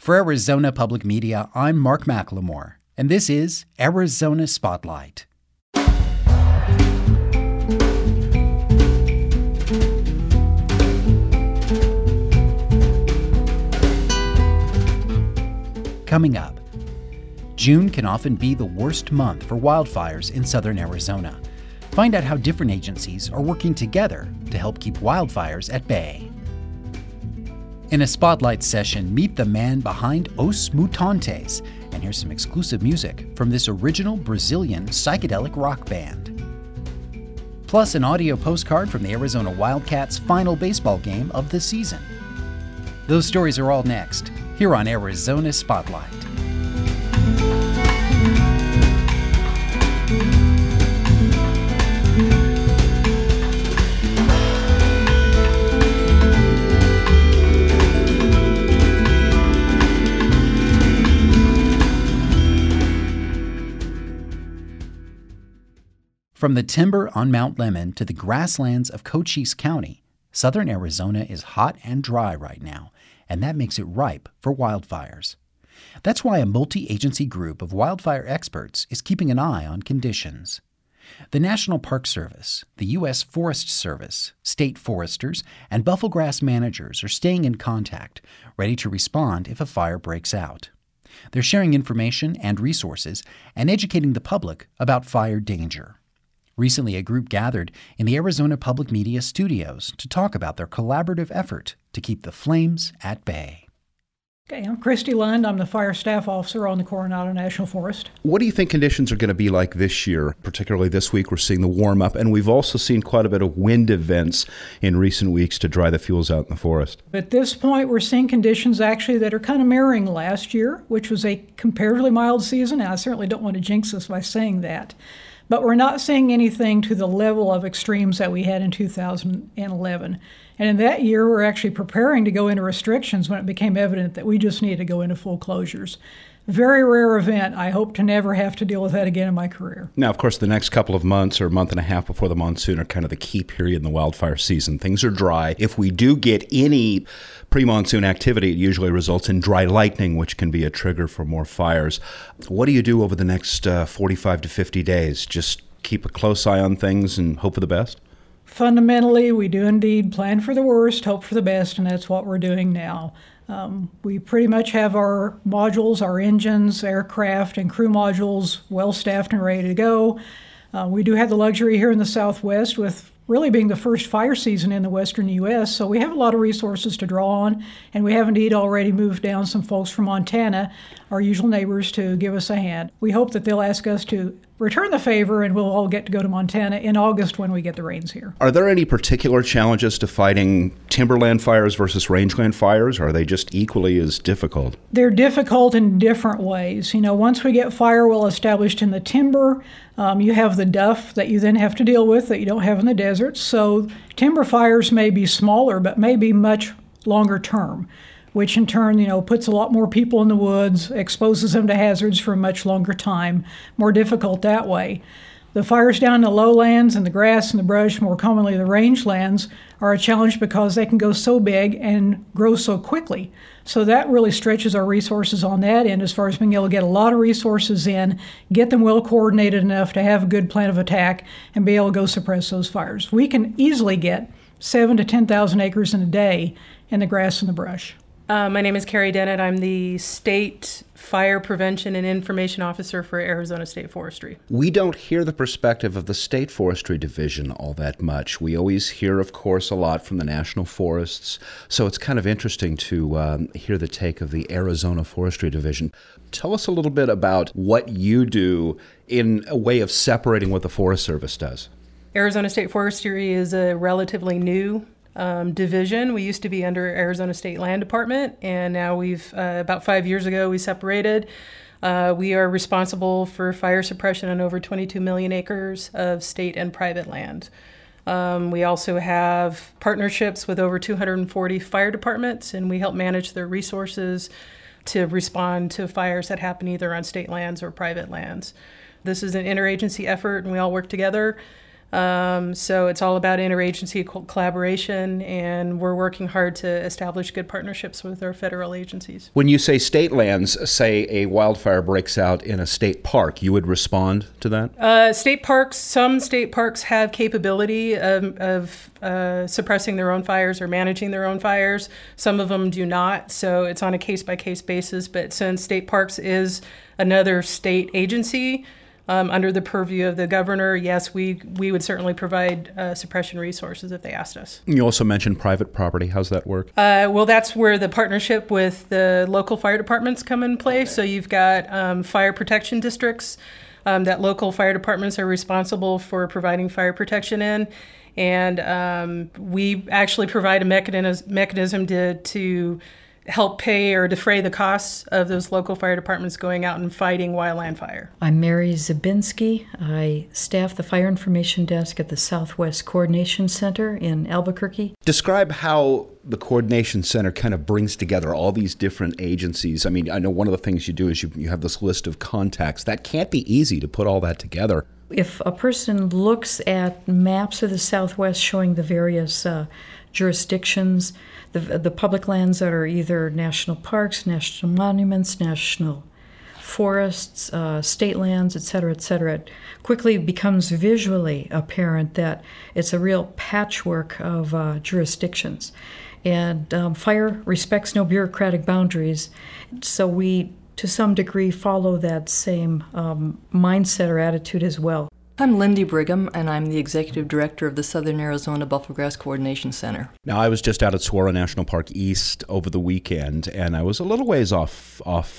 For Arizona Public Media, I'm Mark McLemore, and this is Arizona Spotlight. Coming up, June can often be the worst month for wildfires in southern Arizona. Find out how different agencies are working together to help keep wildfires at bay. In a spotlight session, meet the man behind Os Mutantes and hear some exclusive music from this original Brazilian psychedelic rock band. Plus, an audio postcard from the Arizona Wildcats' final baseball game of the season. Those stories are all next, here on Arizona Spotlight. From the timber on Mount Lemmon to the grasslands of Cochise County, southern Arizona is hot and dry right now, and that makes it ripe for wildfires. That's why a multi-agency group of wildfire experts is keeping an eye on conditions. The National Park Service, the U.S. Forest Service, state foresters, and buffalo grass managers are staying in contact, ready to respond if a fire breaks out. They're sharing information and resources and educating the public about fire danger. Recently, a group gathered in the Arizona Public Media studios to talk about their collaborative effort to keep the flames at bay. Okay, I'm Christy Lund. I'm the fire staff officer on the Coronado National Forest. What do you think conditions are going to be like this year? Particularly this week, we're seeing the warm up, and we've also seen quite a bit of wind events in recent weeks to dry the fuels out in the forest. At this point, we're seeing conditions actually that are kind of mirroring last year, which was a comparatively mild season, and I certainly don't want to jinx us by saying that. But we're not seeing anything to the level of extremes that we had in 2011. And in that year, we're actually preparing to go into restrictions when it became evident that we just needed to go into full closures. Very rare event. I hope to never have to deal with that again in my career. Now, of course, the next couple of months or month and a half before the monsoon are kind of the key period in the wildfire season. Things are dry. If we do get any pre-monsoon activity, it usually results in dry lightning, which can be a trigger for more fires. What do you do over the next 45 to 50 days? Just keep a close eye on things and hope for the best? Fundamentally, we do indeed plan for the worst, hope for the best, and that's what we're doing now. We pretty much have our modules, our engines, aircraft, and crew modules well staffed and ready to go. We do have the luxury here in the Southwest with really being the first fire season in the western U.S., so we have a lot of resources to draw on, and we have indeed already moved down some folks from Montana, our usual neighbors, to give us a hand. We hope that they'll ask us to return the favor, and we'll all get to go to Montana in August when we get the rains here. Are there any particular challenges to fighting timberland fires versus rangeland fires, or are they just equally as difficult? They're difficult in different ways. Once we get fire well established in the timber, you have the duff that you then have to deal with that you don't have in the desert. So timber fires may be smaller, but may be much longer term, which in turn, puts a lot more people in the woods, exposes them to hazards for a much longer time, more difficult that way. The fires down in the lowlands and the grass and the brush, more commonly the rangelands, are a challenge because they can go so big and grow so quickly. So that really stretches our resources on that end as far as being able to get a lot of resources in, get them well coordinated enough to have a good plan of attack, and be able to go suppress those fires. We can easily get 7,000 to 10,000 acres in a day in the grass and the brush. My name is Carrie Dennett. I'm the State Fire Prevention and Information Officer for Arizona State Forestry. We don't hear the perspective of the State Forestry Division all that much. We always hear, of course, a lot from the National Forests, so it's kind of interesting to hear the take of the Arizona Forestry Division. Tell us a little bit about what you do in a way of separating what the Forest Service does. Arizona State Forestry is a relatively new division. We used to be under Arizona State Land Department, and now about 5 years ago, we separated. We are responsible for fire suppression on over 22 million acres of state and private land. We also have partnerships with over 240 fire departments, and we help manage their resources to respond to fires that happen either on state lands or private lands. This is an interagency effort, and we all work together. So it's all about interagency collaboration, and we're working hard to establish good partnerships with our federal agencies. When you say state lands, say a wildfire breaks out in a state park, you would respond to that? State parks, some state parks have capability of suppressing their own fires or managing their own fires. Some of them do not, so it's on a case-by-case basis. But since state parks is another state agency, under the purview of the governor, yes, we would certainly provide suppression resources if they asked us. You also mentioned private property. How's that work? Well, that's where the partnership with the local fire departments come in play. So you've got fire protection districts that local fire departments are responsible for providing fire protection in. And we actually provide a mechanism to help pay or defray the costs of those local fire departments going out and fighting wildland fire. I'm Mary Zabinski. I staff the Fire Information Desk at the Southwest Coordination Center in Albuquerque. Describe how the Coordination Center kind of brings together all these different agencies. I mean, I know one of the things you do is you have this list of contacts. That can't be easy to put all that together. If a person looks at maps of the Southwest showing the various jurisdictions, the public lands that are either national parks, national monuments, national forests, state lands, et cetera, it quickly becomes visually apparent that it's a real patchwork of jurisdictions. And fire respects no bureaucratic boundaries, so we, to some degree, follow that same mindset or attitude as well. I'm Lindy Brigham, and I'm the Executive Director of the Southern Arizona Buffalo Grass Coordination Center. Now, I was just out at Saguaro National Park East over the weekend, and I was a little ways off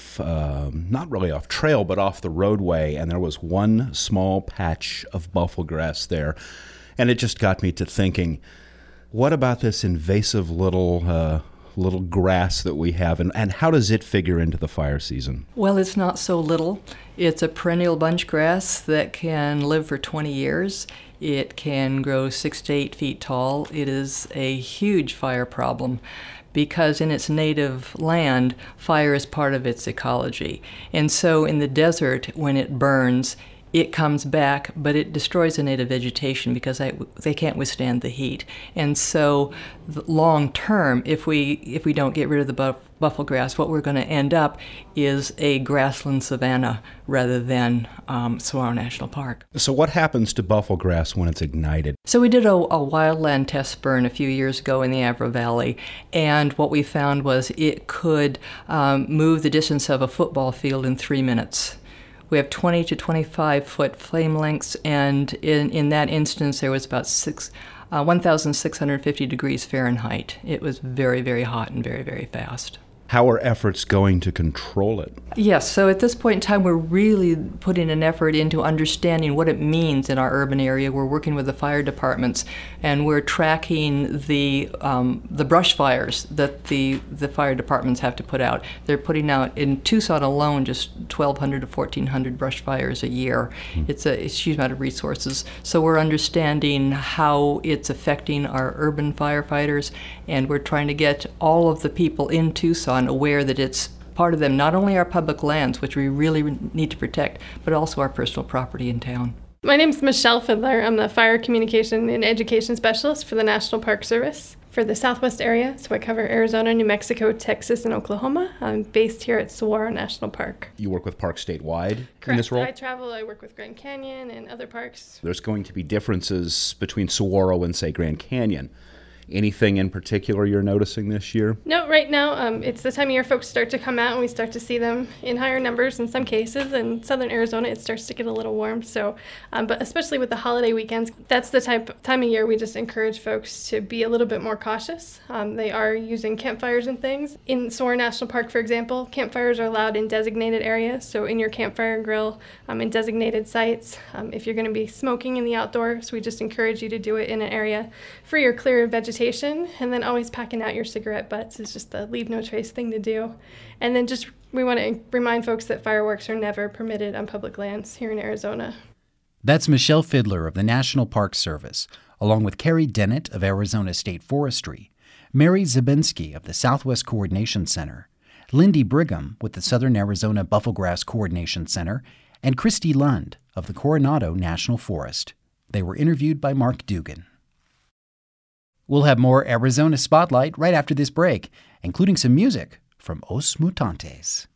not really off trail, but off the roadway, and there was one small patch of buffalo grass there, and it just got me to thinking, what about this invasive little grass that we have, and how does it figure into the fire season? Well, it's not so little. It's a perennial bunch grass that can live for 20 years. It can grow 6 to 8 feet tall. It is a huge fire problem because in its native land, fire is part of its ecology. And so in the desert, when it burns, it comes back, but it destroys the native vegetation because they can't withstand the heat. And so long term, if we don't get rid of the buffalo grass, what we're going to end up is a grassland savanna rather than Saguaro National Park. So what happens to buffalo grass when it's ignited? So we did a wildland test burn a few years ago in the Avro Valley, and what we found was it could move the distance of a football field in 3 minutes. We have 20 to 25 foot flame lengths, and in that instance there was about 1,650 degrees Fahrenheit. It was very, very hot and very, very fast. How are efforts going to control it? Yes, so at this point in time, we're really putting an effort into understanding what it means in our urban area. We're working with the fire departments, and we're tracking the brush fires that the fire departments have to put out. They're putting out, in Tucson alone, just 1,200 to 1,400 brush fires a year. It's a huge amount of resources. So we're understanding how it's affecting our urban firefighters, and we're trying to get all of the people in Tucson aware that it's part of them, not only our public lands, which we really need to protect, but also our personal property in town. My name is Michelle Fiddler. I'm the Fire Communication and Education Specialist for the National Park Service for the Southwest area. So I cover Arizona, New Mexico, Texas, and Oklahoma. I'm based here at Saguaro National Park. You work with parks statewide Correct. in this role? I travel. I work with Grand Canyon and other parks. There's going to be differences between Saguaro and, say, Grand Canyon. Anything in particular you're noticing this year? No, right now it's the time of year folks start to come out and we start to see them in higher numbers in some cases. In southern Arizona, it starts to get a little warm. So, but especially with the holiday weekends, that's the time of year we just encourage folks to be a little bit more cautious. They are using campfires and things. In Saguaro National Park, for example, campfires are allowed in designated areas. So in your campfire grill, in designated sites. If you're going to be smoking in the outdoors, we just encourage you to do it in an area free or clear of vegetation. And then always packing out your cigarette butts is just the leave no trace thing to do. And then just we want to remind folks that fireworks are never permitted on public lands here in Arizona. That's Michelle Fiddler of the National Park Service, along with Carrie Dennett of Arizona State Forestry, Mary Zabinski of the Southwest Coordination Center, Lindy Brigham with the Southern Arizona Buffalo Grass Coordination Center, and Christy Lund of the Coronado National Forest. They were interviewed by Mark Dugan. We'll have more Arizona Spotlight right after this break, including some music from Os Mutantes.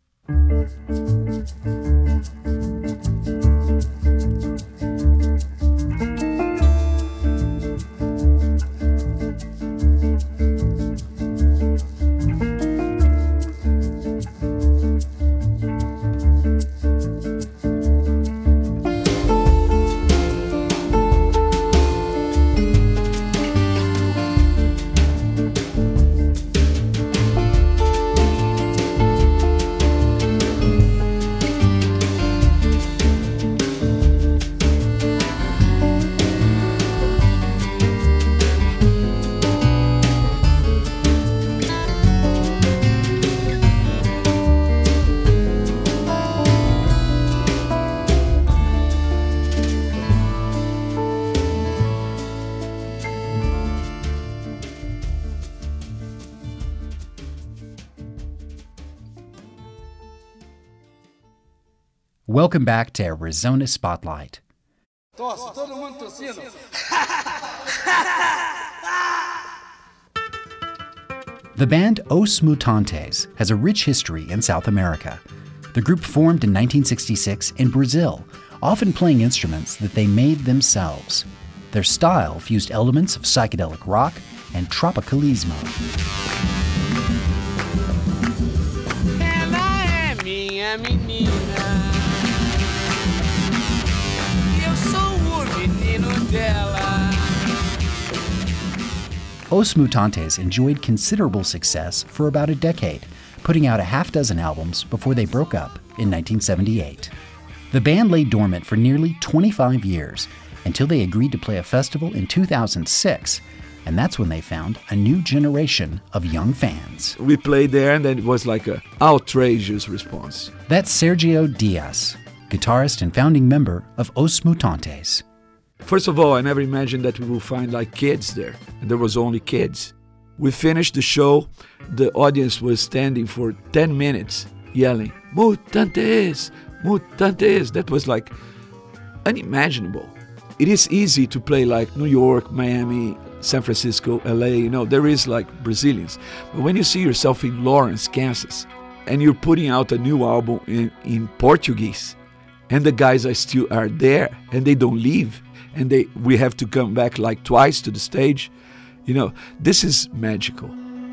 Welcome back to Arizona Spotlight. The band Os Mutantes has a rich history in South America. The group formed in 1966 in Brazil, often playing instruments that they made themselves. Their style fused elements of psychedelic rock and tropicalismo. Os Mutantes enjoyed considerable success for about a decade, putting out a half-dozen albums before they broke up in 1978. The band lay dormant for nearly 25 years until they agreed to play a festival in 2006, and that's when they found a new generation of young fans. We played there and then it was like an outrageous response. That's Sergio Diaz, guitarist and founding member of Os Mutantes. First of all, I never imagined that we would find like kids there. And there was only kids. We finished the show. The audience was standing for 10 minutes yelling, "Mutantes! Mutantes!" That was like unimaginable. It is easy to play like New York, Miami, San Francisco, LA, there is like Brazilians. But when you see yourself in Lawrence, Kansas, and you're putting out a new album in Portuguese, and the guys are there, and they don't leave, and we have to come back like twice to the stage. This is magical.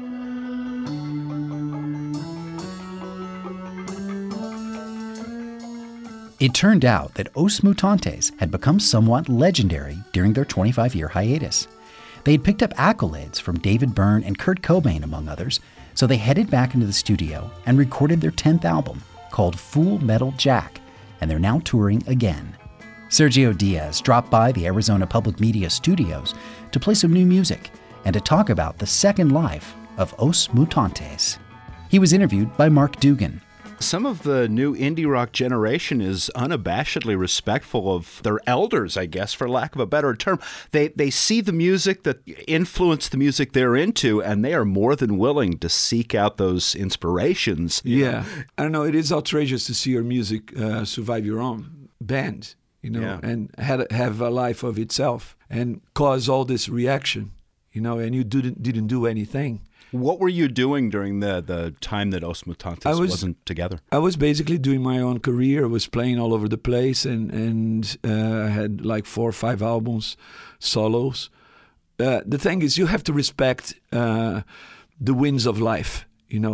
It turned out that Os Mutantes had become somewhat legendary during their 25-year hiatus. They had picked up accolades from David Byrne and Kurt Cobain, among others, so they headed back into the studio and recorded their 10th album, called Full Metal Jack, and they're now touring again. Sergio Diaz dropped by the Arizona Public Media Studios to play some new music and to talk about the second life of Os Mutantes. He was interviewed by Mark Dugan. Some of the new indie rock generation is unabashedly respectful of their elders, I guess, for lack of a better term. They see the music that influenced the music they're into, and they are more than willing to seek out those inspirations. Yeah. I don't know, it is outrageous to see your music survive your own band, and have a life of itself and cause all this reaction, and you didn't do anything. What were you doing during the time that Os Mutantes wasn't together? I was basically doing my own career. I was playing all over the place and I had like 4 or 5 albums, solos. The thing is, you have to respect the winds of life,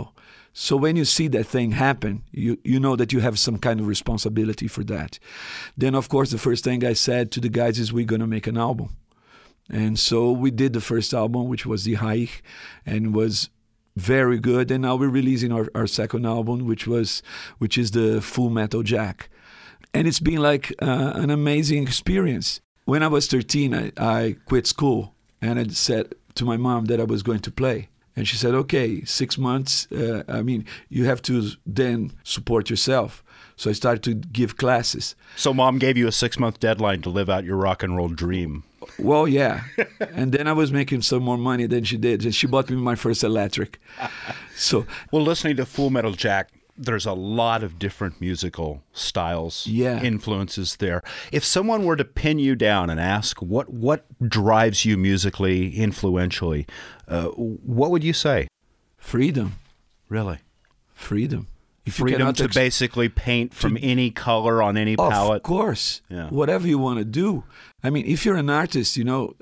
So when you see that thing happen, you know that you have some kind of responsibility for that. Then, of course, the first thing I said to the guys is, we're going to make an album. And so we did the first album, which was Die Reich, and was very good. And now we're releasing our second album, which is the Full Metal Jack. And it's been like an amazing experience. When I was 13, I quit school, and I said to my mom that I was going to play. And she said, okay, 6 months, you have to then support yourself. So I started to give classes. So Mom gave you a 6-month deadline to live out your rock and roll dream. Well, yeah. And then I was making some more money than she did. And she bought me my first electric. Well, listening to Full Metal Jack there's a lot of different musical styles, Yeah. influences there. If someone were to pin you down and ask what drives you musically, influentially, what would you say? Freedom. Really? Freedom. If you Freedom cannot to basically paint from any color on any palette. Of course. Yeah. Whatever you want to do. I mean, if you're an artist,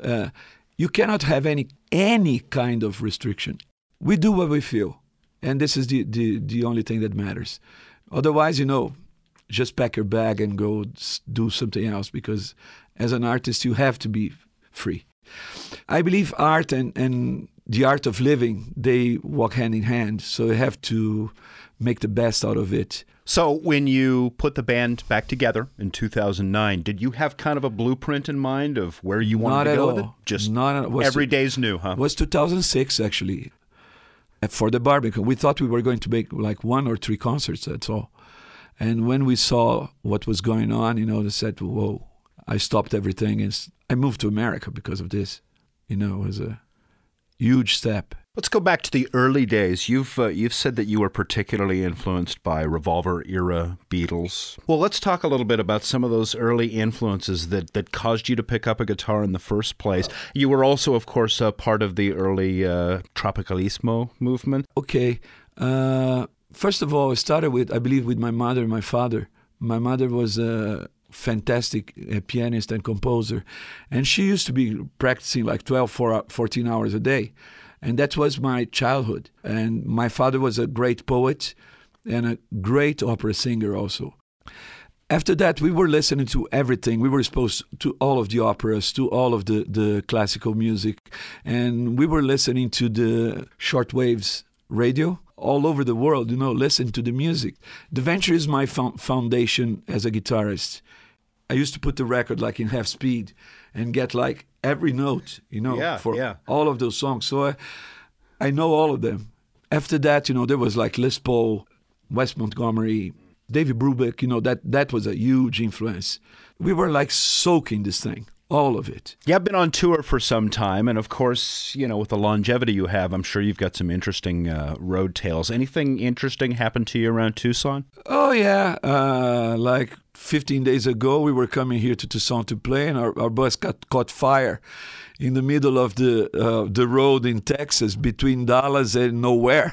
you cannot have any kind of restriction. We do what we feel. And this is the only thing that matters. Otherwise, just pack your bag and go do something else, because as an artist, you have to be free. I believe art and the art of living, they walk hand in hand. So you have to make the best out of it. So when you put the band back together in 2009, did you have kind of a blueprint in mind of where you wanted to go with it? Just every day's new, huh? It was 2006, actually. For the Barbican, we thought we were going to make like 1 or 3 concerts, that's all. And when we saw what was going on, they said, whoa, I stopped everything. And I moved to America because of this. It was a huge step. Let's go back to the early days. You've said that you were particularly influenced by Revolver-era Beatles. Well, let's talk a little bit about some of those early influences that caused you to pick up a guitar in the first place. You were also, of course, part of the early Tropicalismo movement. Okay. First of all, I started with my mother and my father. My mother was a fantastic pianist and composer, and she used to be practicing like 14 hours a day. And that was my childhood. And my father was a great poet and a great opera singer also. After that, we were listening to everything. We were exposed to all of the operas, to all of the classical music. And we were listening to the shortwaves radio all over the world, listen to the music. The Venture is my foundation as a guitarist. I used to put the record like in half speed and get like every note, for all of those songs. So I know all of them. After that, there was like Les Paul, Wes Montgomery, David Brubeck, that was a huge influence. We were like soaking this thing, all of it. Yeah, I've been on tour for some time, and of course, with the longevity you have, I'm sure you've got some interesting road tales. Anything interesting happened to you around Tucson? Oh, yeah. Like 15 days ago, we were coming here to Tucson to play, and our bus caught fire in the middle of the road in Texas between Dallas and nowhere,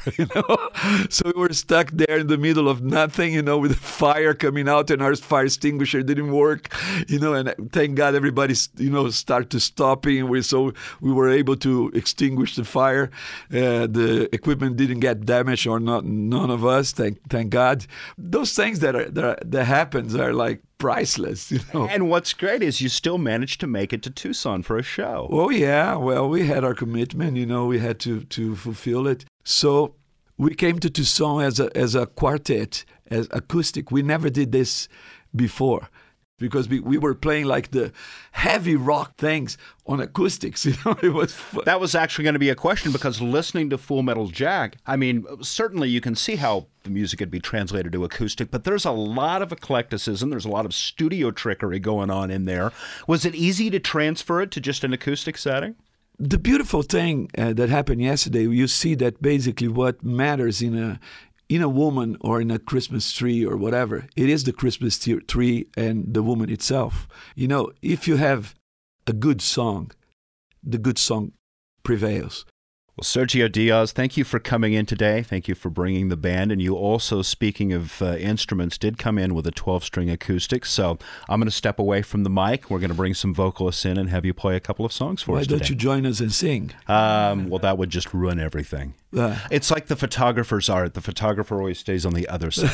So we were stuck there in the middle of nothing, with fire coming out, and our fire extinguisher didn't work, and thank God everybody, started stopping, and we were able to extinguish the fire. The equipment didn't get damaged, or not, none of us, thank God. Those things that happens are like priceless, And what's great is you still managed to make it to Tucson for a show. Oh, yeah. Well, we had our commitment, we had to fulfill it. So we came to Tucson as a quartet, as acoustic. We never did this before, because we were playing like the heavy rock things on acoustics. It was fun. That was actually going to be a question, because listening to Full Metal Jack, I mean, certainly you can see how the music could be translated to acoustic, but there's a lot of eclecticism. There's a lot of studio trickery going on in there. Was it easy to transfer it to just an acoustic setting? The beautiful thing that happened yesterday, you see that basically what matters in a woman or in a Christmas tree or whatever, it is the Christmas tree and the woman itself. If you have a good song, the good song prevails. Well, Sergio Diaz, thank you for coming in today. Thank you for bringing the band. And you also, speaking of instruments, did come in with a 12-string acoustic. So I'm going to step away from the mic. We're going to bring some vocalists in and have you play a couple of songs for us today. Why don't you join us and sing? Well, that would just ruin everything. It's like the photographer's art. The photographer always stays on the other side.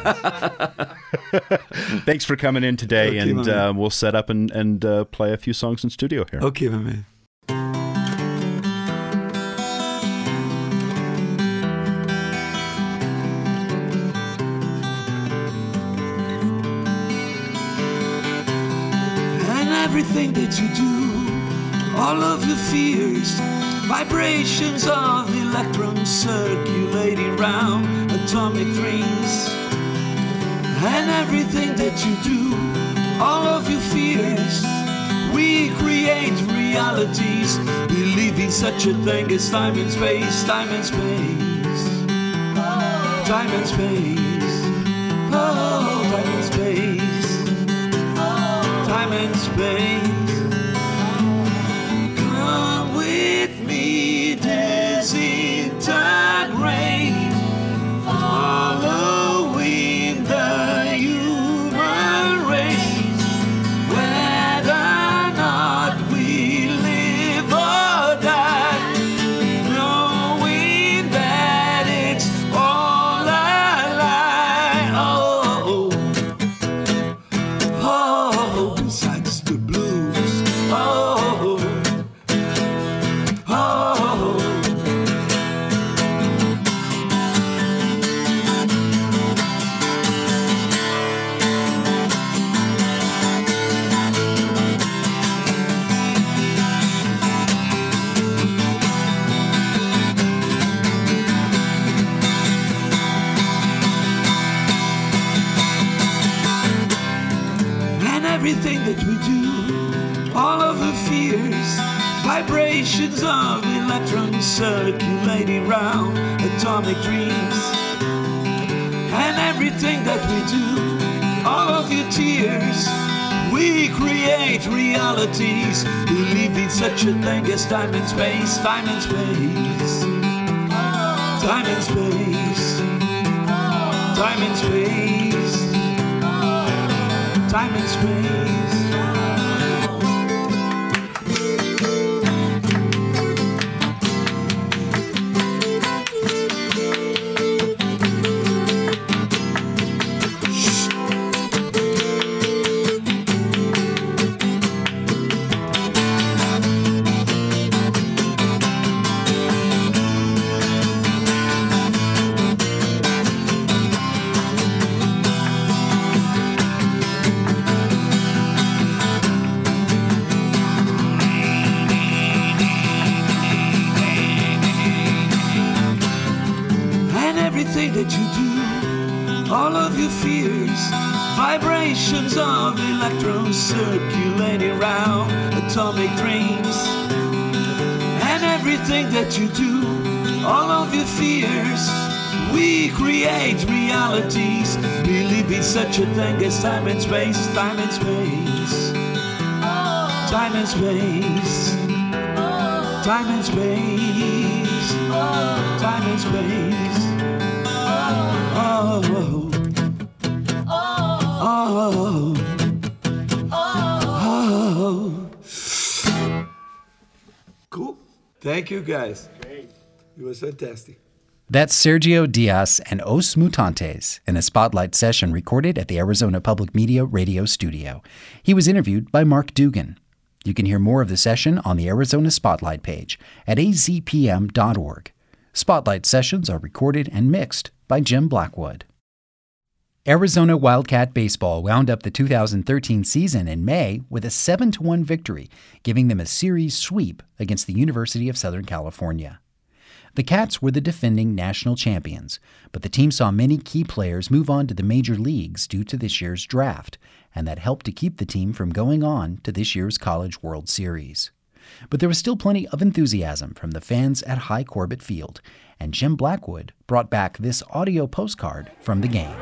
Thanks for coming in today, okay, and we'll set up and play a few songs in studio here. Okay, my man. Everything that you do, all of your fears, vibrations of electrons circulating round atomic rings. And everything that you do, all of your fears, we create realities, believing such a thing as time and space, time and space, time and space. everything that we do, all of the fears, vibrations of electrons circulating round atomic dreams. And everything that we do, all of your tears, we create realities. Believe in such a thing as time and space, time and space, time and space, time and space, time and space. That you do, all of your fears, vibrations of electrons circulating round atomic dreams. And everything that you do, all of your fears, we create realities. Believe in such a thing as time and space, time and space, time and space, time and space, time and space. Oh, oh, oh, oh. Cool. Thank you, guys. Great. It was fantastic. That's Sergio Diaz and Os Mutantes in a spotlight session recorded at the Arizona Public Media radio studio. He was interviewed by Mark Dugan. You can hear more of the session on the Arizona Spotlight page at azpm.org. Spotlight sessions are recorded and mixed by Jim Blackwood. Arizona Wildcat Baseball wound up the 2013 season in May with a 7-1 victory, giving them a series sweep against the University of Southern California. The Cats were the defending national champions, but the team saw many key players move on to the major leagues due to this year's draft, and that helped to keep the team from going on to this year's College World Series. But there was still plenty of enthusiasm from the fans at High Corbett Field, and Jim Blackwood brought back this audio postcard from the game.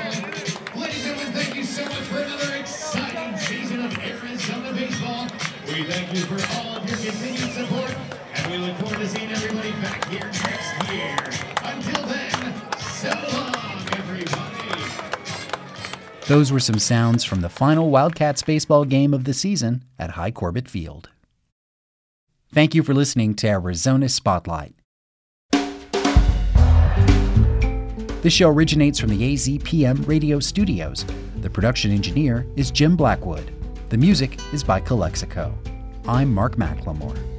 Ladies and gentlemen, thank you so much for another exciting season of Arizona baseball. We thank you for all of your continued support, and we look forward to seeing everybody back here next year. Until then, so long, everybody. Those were some sounds from the final Wildcats baseball game of the season at High Corbett Field. Thank you for listening to Arizona Spotlight. This show originates from the AZPM radio studios. The production engineer is Jim Blackwood. The music is by Calexico. I'm Mark McLemore.